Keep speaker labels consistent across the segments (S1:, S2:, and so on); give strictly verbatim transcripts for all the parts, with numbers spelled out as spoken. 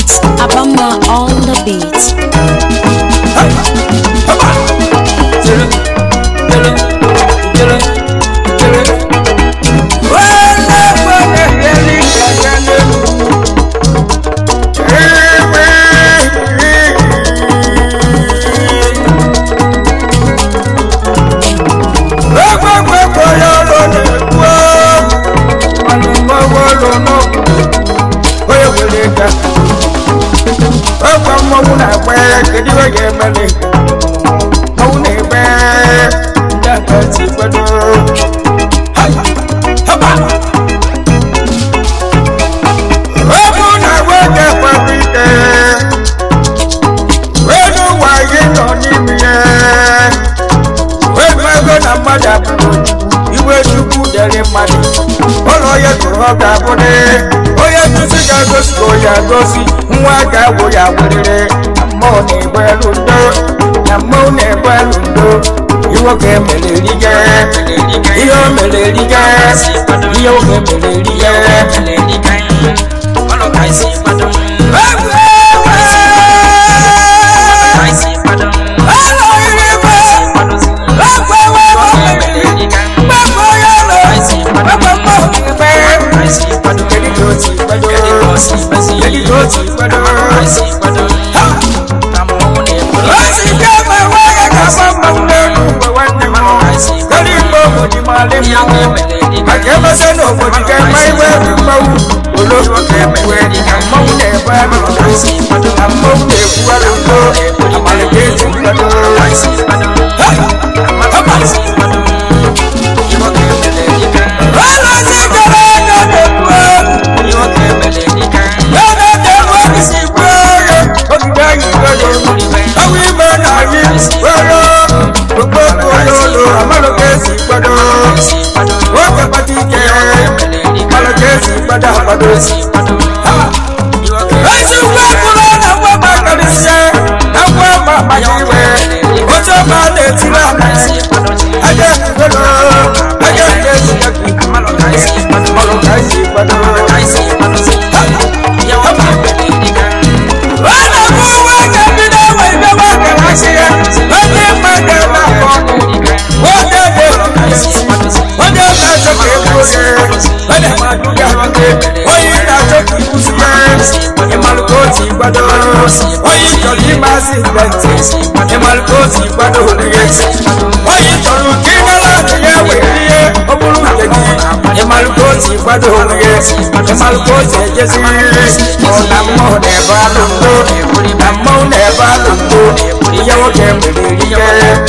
S1: It's Abama on the beat.
S2: Gosi nwaga wo ya werere mo ne gbelundo na mo ne gbelundo iwo ke melerige iyo melerige iyo ke melerige melerige olo kai si padon kai si padon olo ire ba agba wa mo melerige gbogbo yo lo kai si padon kai si padon kedi ko ti padon kedi ko si basi kedi ko ti padon kai si padon ha amo ne kai si ke ma wa ka ma ma ne ko wa ne ma kai si kedi ko mo di ma le ya ke melerige ka ke ma se no mo di ke mai we bi ma wu olo ko ke me we di ka mo ne ba ma kai si padon amo ne ku wa lo ko amale ke ti padon kai si padon ha ha kai si padon iwo ke melerige ala si ke la ka de ko iwo ke melerige ya na de wo ki si bro o ki da yi ko yo awi ma na yi wo yo gbogbo ko yo lo amalo ke si padon wo ke pati ke amalo ke si padon padon ha iwo ke asu wa ko na wa ba ka ni se na wa ba ba yi we o to ma de ti la aje ko lo aje ke si amalo ke si padon amalo ke si padon kai si padon ya wa ba melerige wa na ko wa ke bi na wa be wa ke la se ya o ni ma de na ko wo de de kai si padon wo de na so ke ko se wo de ma du ya ke o yi na so ki ku si e mal ko ti padon o yi to li ma si benti e mal ko ti padon le o yi to lu ki na la ye we ye o bulu je ki e mal ko ti padon le e mal ko je je si o na mo de ba lu do na mo ne ba lu do ye wo ke me le ye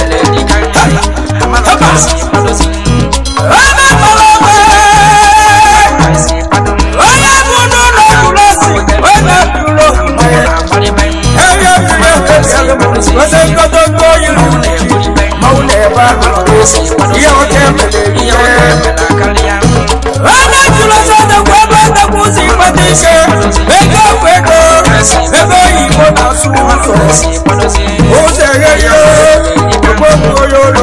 S2: ha ha si padon si ama mo lo we si padon o ya mo no lo ku lo si o na ku lo me e ya ku lo o se ko to ko yi lu mo ne ba lu do ye wo ke me le ye ana ku lo so de ko ba ta ku si pati se e ko pe ko e ko yi mo na su so o se ye yo ko ko yo lo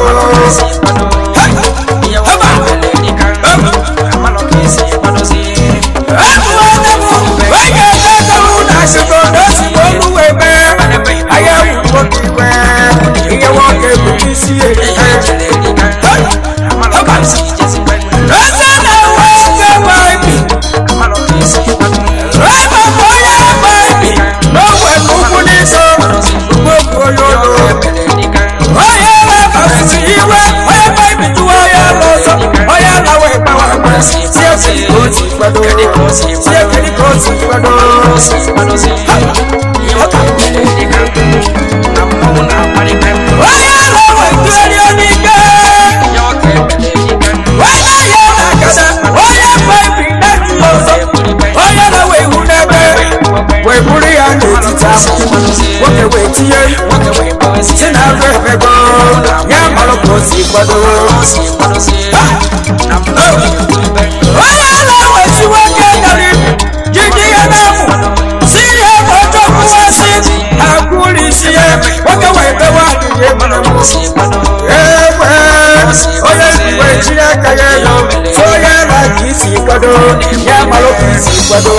S2: amalo kisi kwado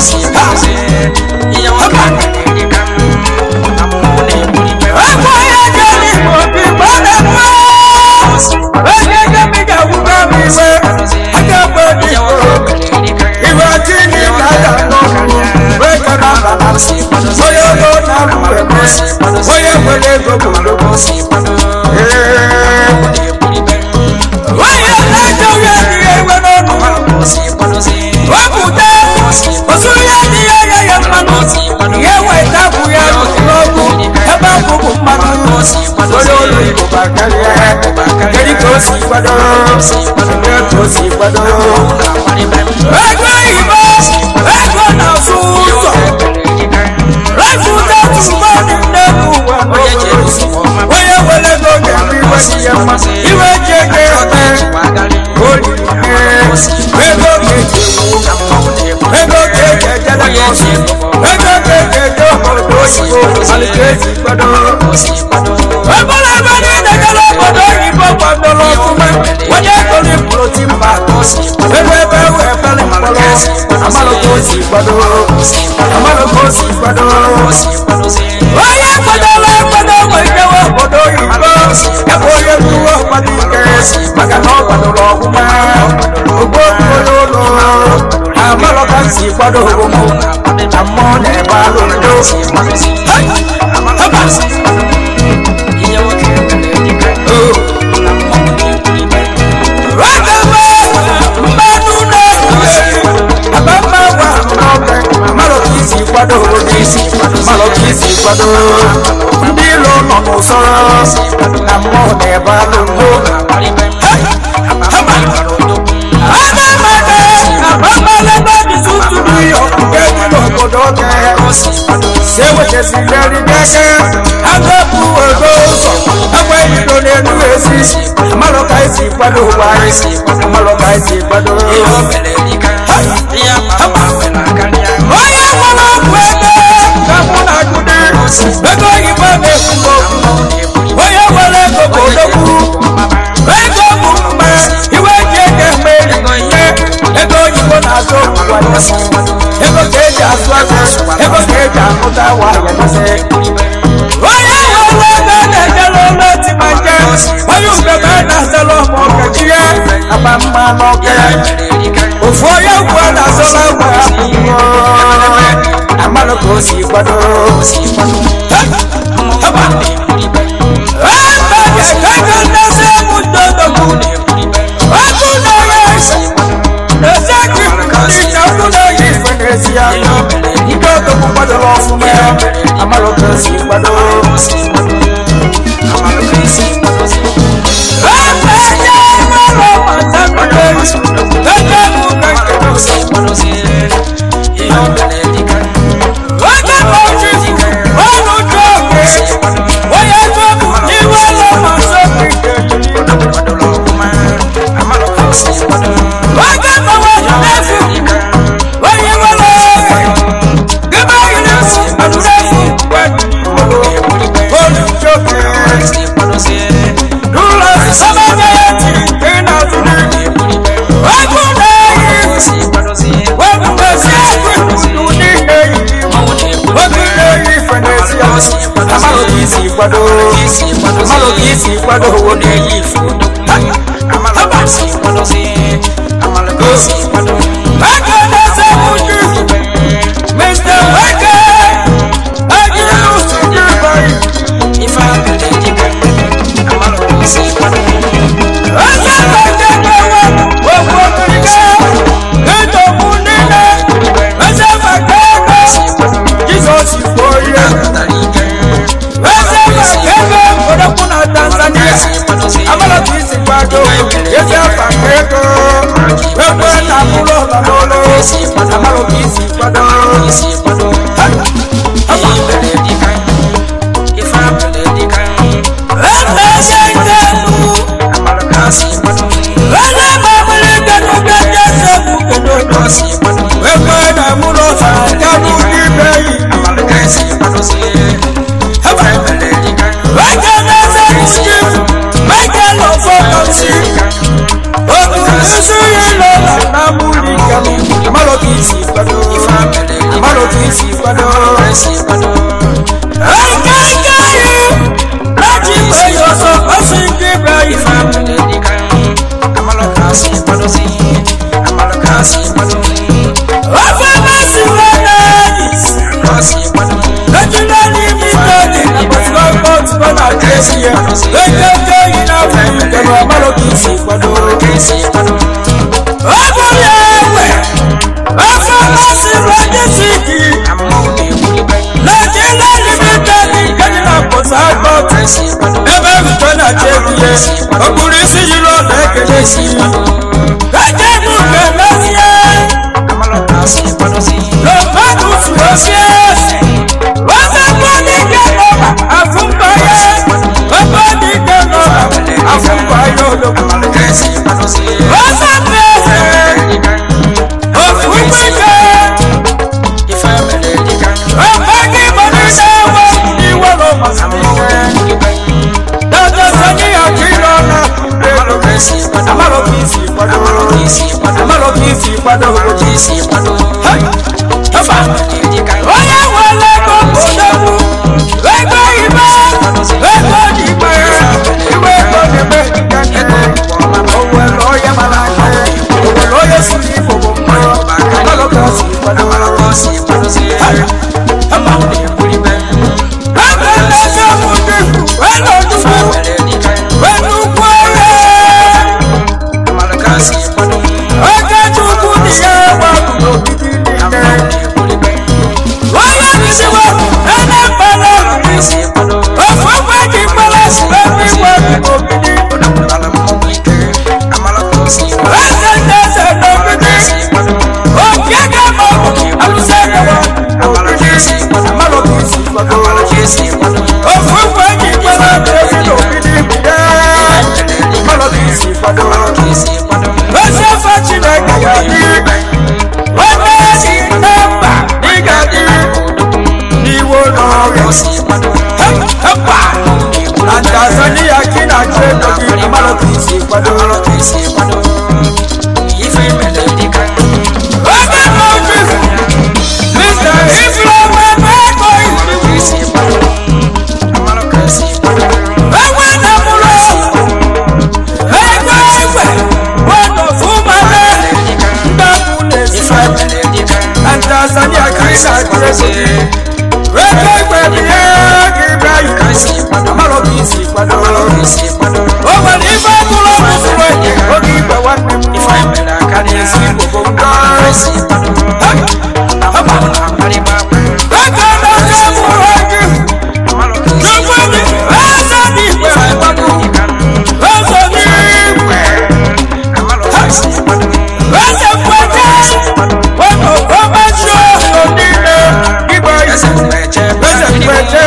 S2: iya wakani dikam amune buri pe ako ya jani mo bi bana mo ege ge mi ga wuga mi we aga bodi ko iwa tini nada no we kana bana oyo go na ruwe mo oyo wele go go eh oyo na jo ya ni ewe no no wakuta osuya ni ya ya ya manu yewe tabu ya logo eba bubu manu oyo lo ko bakari keri ko si kwado keri ko si kwado ego ibo ego na suso rafuta tuba ni nebu wa oye wele go gami wa si ya ma iwe jege ote odi ego keje ego keje jala ko ego keje do do ibo alikeji kwado ebola bani de jala kwado ibo kwado lo kuma wode ko ni protein ba ebe ebe we pele polo amalo ko si kwado amalo ko si kwado oye kwado lo kwado mo ijewo kwado ibo ebo ye tuwo kwado ke maga no kwado lo kuma ogbo lo lo amalo ka si kwado mo amo ne ba lo do amalo si iya wo ke ni ka oh rakaba manu na abamba wa no amalo ki si kwado si amalo ki si kwado ndi lo no no so amo ne ba lo do sewe jesi leri deke agabu ogoso agwe ido nenu esi amalo kai si kwado wa esi amalo kai si kwado iyo belerika iya mama wena kanya oya mama kwede kamuna jude bego iba be kulo oya wale gogo doku bego mumma iwe jege meri ego ibo na so wa ego keja aswaze ego keja kuta wa ya nase oya wala na na jalo na ti manje oyu bebe na selo mo kejiye abamba no ke ofo ya wa na selo wa amalo ko si kwado si kwado haba aba ya kaga na se mu todo ku aku na ya na se ki ni na ku na yi fenesia iko to ku kwado lo fun me amalo ko si kwado amalo ko si kwado aba ya malo mata ko de tata mu ka ko si kwado si iyo beledika oga mo ji onu to ke oya to ni wa lo ma so ki kwado lo kuma amalo ko si kwado oga mo wa nefu oya wa lo gaba ile si adu nefu kwado onu to ke si kwado si dula sama ga ti ina tu ni ogu na yi si kwado si ogu na si kwado ni amalo kisi kwado amalo kisi kwado wode yi fodo amalo kisi kwado si amalo kisi kwado baka na se muju mister Waka agilu sujibai ifa bele jika amalo kisi kwado asa baka kawa wo krika eto munina asa baka Jesus for you Tanzania kisi kwado ai kai kai lati boyo so osingi Ibrahim amalo kasi kwado si amalo kasi kwado ofa basi wana kasi kwado lajuna ni mitoni aboswa bot bana jesia leke ina fuka amalo kisi kwado kisi kwado ofa yawe ofa basi wana siki amoni kulibai lajuna ni mitoni kadina bosa bot ebe mtona jesie okurisi yiro leke jesia leke buke nasie amalo kasi kwado si lo fatu suosie wasa kwani keno afumbaye wapani keno afumbaye lo amalo kasi kwado si wasa pese ofumbaye ifamele dikan wapani bonisa wani walo masamike dada sani akilo na amalo kasi kwado amalo kisi kwado amalo kisi kwado amalo kisi kwado amalo kisi kwado hai Oya wale ko bodamu Wego ibe Wego dibe Iwe ko dibe Owe loye malake Owe loye suri bobo myo Amalo kasi kwado Amalo kasi kwado si Amalo de kulibe Wego nese mude Wego dubu Wego kwere Amalo kasi kwado Wego chuku diye Wego bidi Amalo de kulibe Waya nisiwa Ene pala Nisi kwado Ofu kweki pala Ebi waki obidi Amalo mwike Amalo kasi kwado Ese nese nobidi Okieke mobu Alusene wa Amalo kisi kwado Amalo kisi kwado Amalo kisi kwado Ofu kweki pala Ebi obidi Amalo kisi kwado Amalo kisi kwado Ese fachine kagadi Wame si namba Nigadi Niwo no si kwado Hapa Na Tanzania kina chendo ki Amalo kisi kwado Amalo kisi kwado Ife melodika Wame notice Mister Islam Meko Amalo kisi kwado Amalo kisi kwado Ewe namulo Ewe ewe Wano fumane Ndamune Ife melodika Na Tanzania kina chendo Weke kwebi Ibrahim Amalo kisi kwado Amalo kisi kwado Owa nifa kulo musuwe Ogi ibe wani Ifa imela kani esi bobo mda Kisi kwado Amalo nakari baba Weke na jamu waki Amalo kisi kwado Asa nipe kwado Asa nipe Amalo kisi kwado Asa kwete Wano komasyo Onine Ibrahim Asa kweche Asa kweche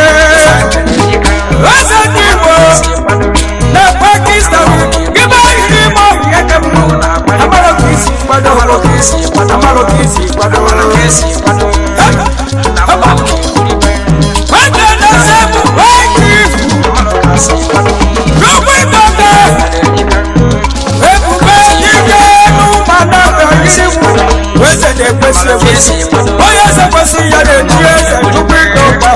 S2: Asa nipo Na Pakistan Giba ilimo Yekemu Amalo kisi kwado Amalo kisi kwado Amalo kisi kwado Amalo kisi kwado Amalo kulibe Wake na sebu Wake Amalo kisi kwado Rukwe toke Ebu bejike Numana Bejisimu Wese de kwese wese Oya se kwesi ya de diye Rukwe toke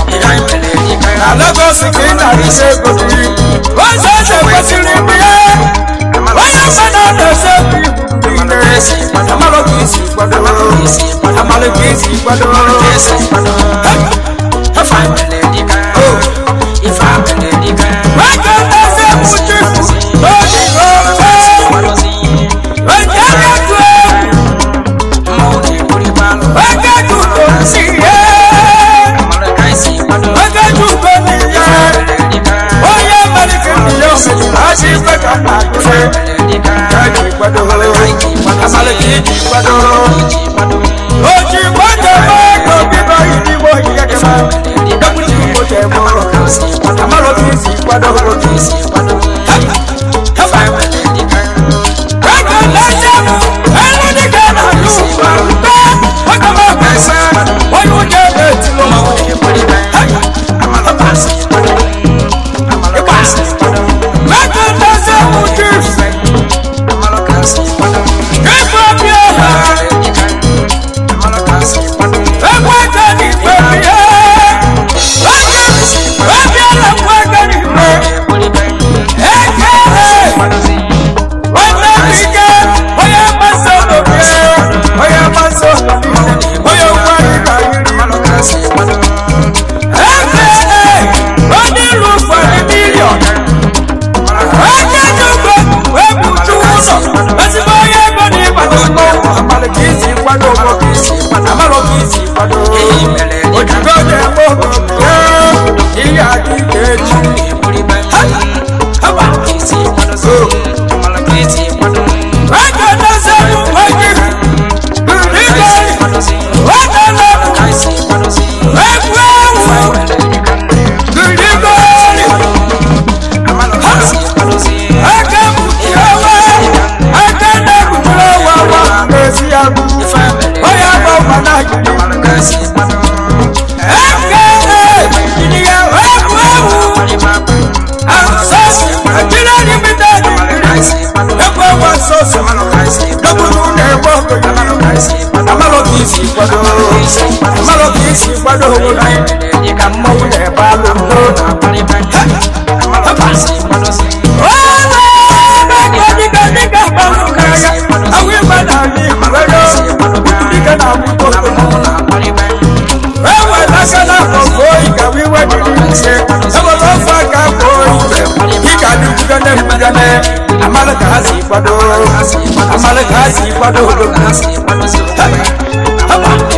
S2: Na Lagos kina rise kodi Wese se kwesi libiye Oya sana de sebi Amalo kisi kwado Amalo kisi kwado Ifa melodika Ifa melodika Wake na sebu chifu Odi ofe Wake kwe Moni kulibalo Wake kuto siye Amalo kaisi kwado Wake kuto niye Oye maliki niyo Ashi kweka nakuse Kaki kwado Amalo kiki kwado Oji kwado Wako biba iliwo yekema Dakuti kote mo Amalo kisi kwado Amalo kisi kwado Hafa melodika Wako na jamu Elodika na lupa Wako mapesa Oyu jebe tilo Amalo kasi kwado Amalo kasi kwado Wako na jamu kisi Amalo kasi kwado Kipa pia kwado wona ka mmawu na ba lo no na pari ba amalokaisi kwado si oh ba ba diga diga ba lo kaya awi ba na ni kwado diga na mu ko na pari ba ewa la kana ko koi ka wi wa di se ewa lo fa ka koi diga di diga na diga na amalokaisi kwado amalokaisi kwado lo kasi kwado si amalokaisi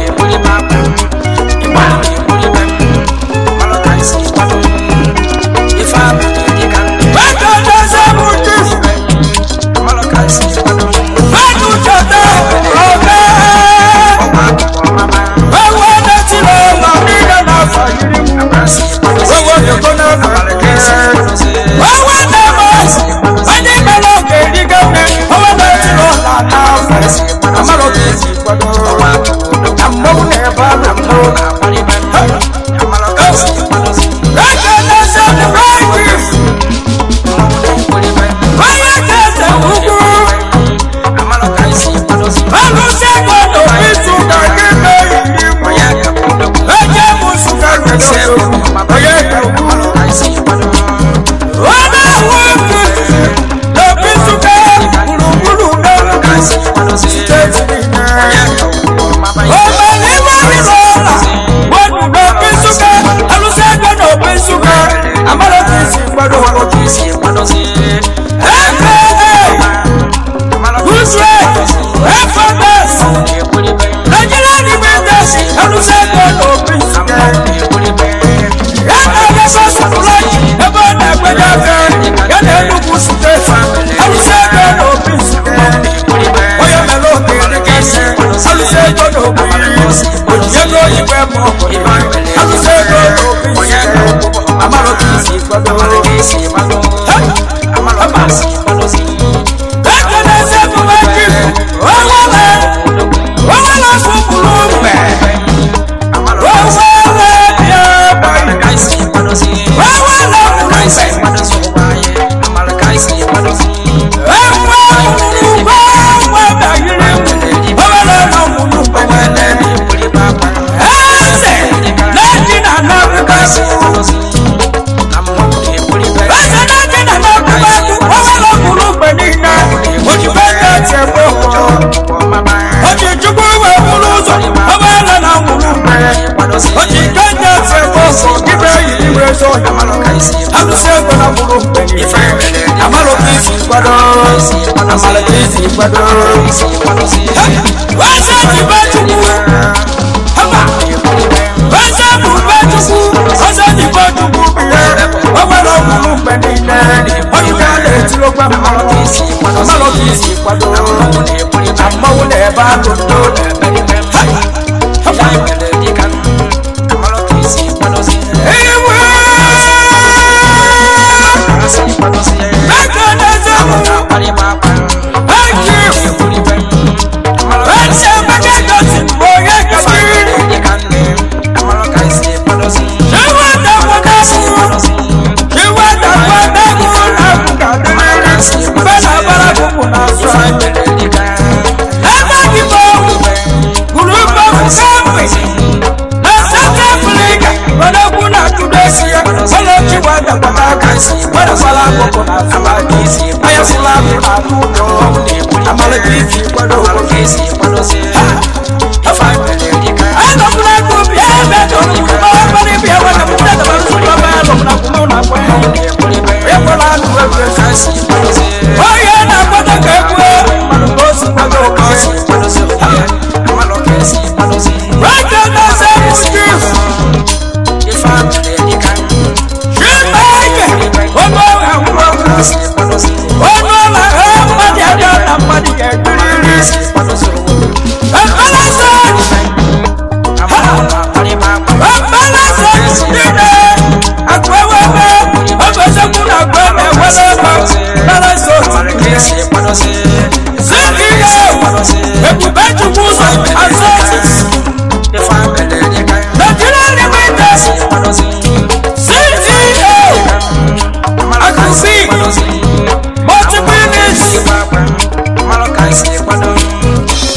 S3: Multiple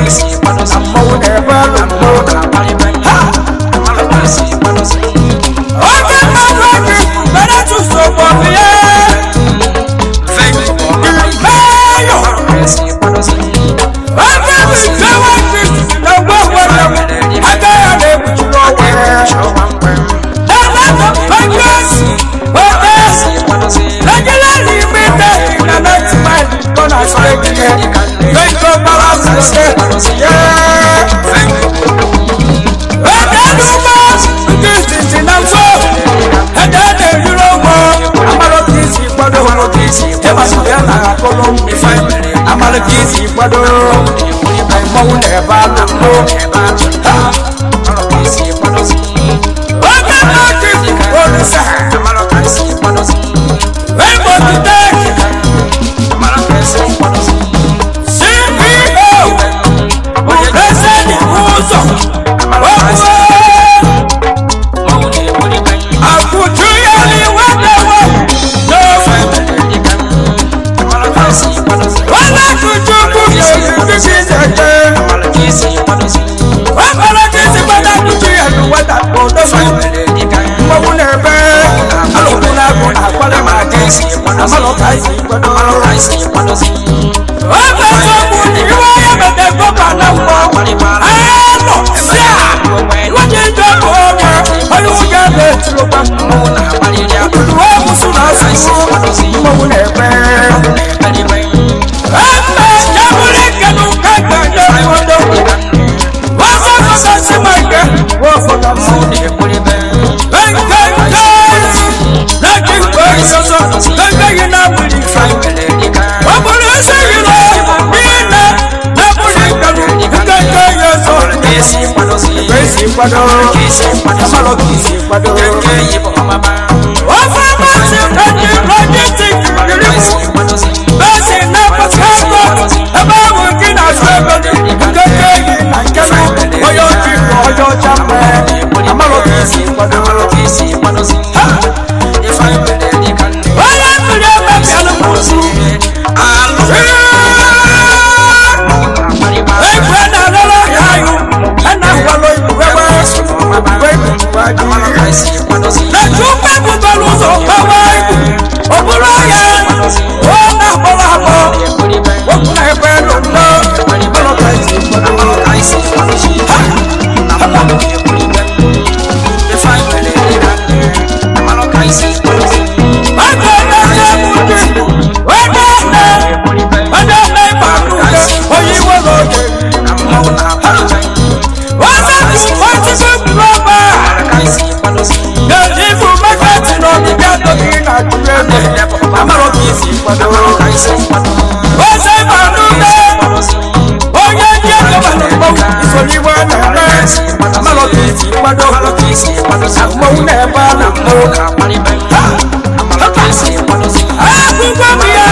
S2: amau ne ba lo ha oke ma roki bana tu so bo ye thank you for my bayo oke mi se wa ti na wo wo na aga ya ne bu lo we na na to focus regularly me take na na ti my gonna say thank you balance yeah thank you amala kisi kwado mau ne ba lo ha amala kisi kwado si oga no kisi kwado sa amala kisi kwado si we go to take amala kisi kwado si C E O president uzo amala kisi mau ne boli ban akutu yali wada wa no amala kisi kwado si wala kujuku kisi zete amala kisi kwado si amala kisi kwado kutu yali wada kodo so mau ne be alokuna ko akwale ma kisi amala kisi kwado amala kisi kwado si oba so mu ni wa ya bete ko kana mo ano sia waje jo ko alu ya be tlo pa mo na bali ya wa musuna so mau ne be amba jamule kanu kaka yo modo wa so so si manga wa so da mo ne bole be ben kan kan na ki ko so so kan kan na buli fa wa bole se yo na ina na buli kanu kaka yo so kesi kwado si kesi kwado kesi kwado amalo kesi kwado keke yibo mama wa fa ma se kan ni logistic kesi kwado si basi na pasako aba wo kina sako keke na kanu oyo ti oyo chambe amalo kesi kwado amalo kesi kwado si if I bele ni kan oya bele ba piano musu alo hey brother lolo yayu ana walo wewe amalo kesi kwado si na chupe bubalo so bawa oburo ya o na bola bo o na e pelo no amalo kesi kwado amalo kesi kwado si amalo if I bele ni kan amalo kesi kwado si amalo kesi kwado wada na ba ku oyi wo lo je amalo na ba wada ku fati ku roba kesi kwado si the live market no be get to be na jure amalo kesi kwado kesi kwado wada ba nu de oye je ko ba no bo isoli wa na amalo kesi kwado amalo kesi kwado sa mo ne ba na mo na pali ba amalo kesi kwado si aku kwa mi ya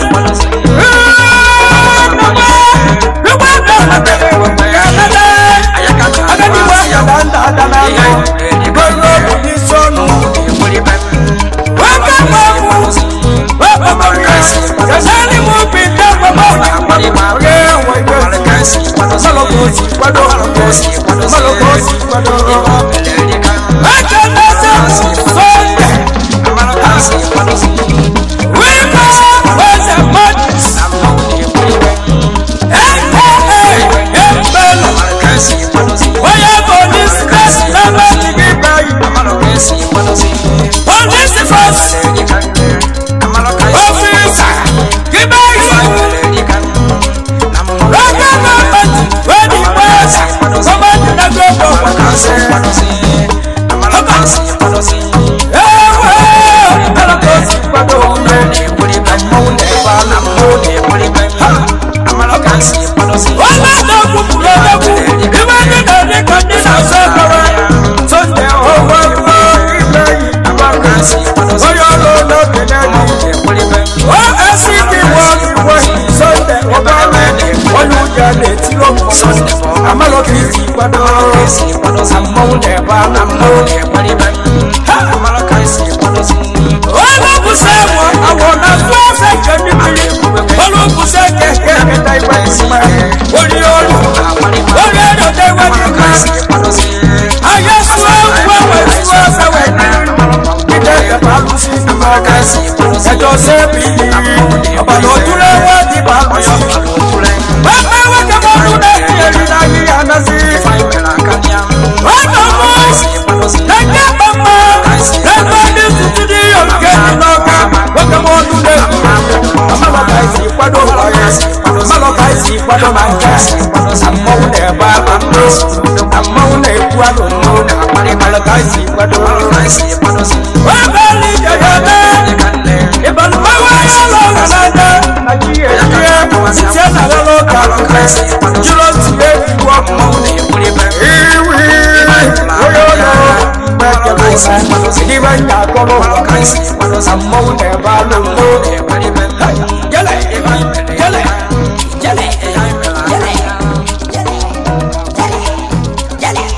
S2: amalo kisi kwado amau ne ba amau ne bari ba amalo kisi kwado si ola busewo awona so se kemi biri olu buse ke ke dai ba si ma ori olu sebi abalo tule wadi balusi baba wake bolu na yeri na yanasi baba mo nake mama nake ni sutidi yoke noka wake bolu na amalo kaisi kwado amalo kaisi kwado manga ammo ne baba no ammo ne kwado no amalo kaisi kwado kaisi kwado baba ni jagana ibanu mawa yalo nana ajiye ajiye sena lalo kaluka jiro tiye wo mo iwi oyoyo beke bosa diba ya kolo kaisi ammo ne baba no yale yale yale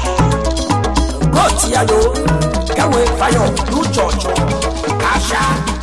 S2: Go Tiago, Gawe Fayo, Lu Jojo, Kasha.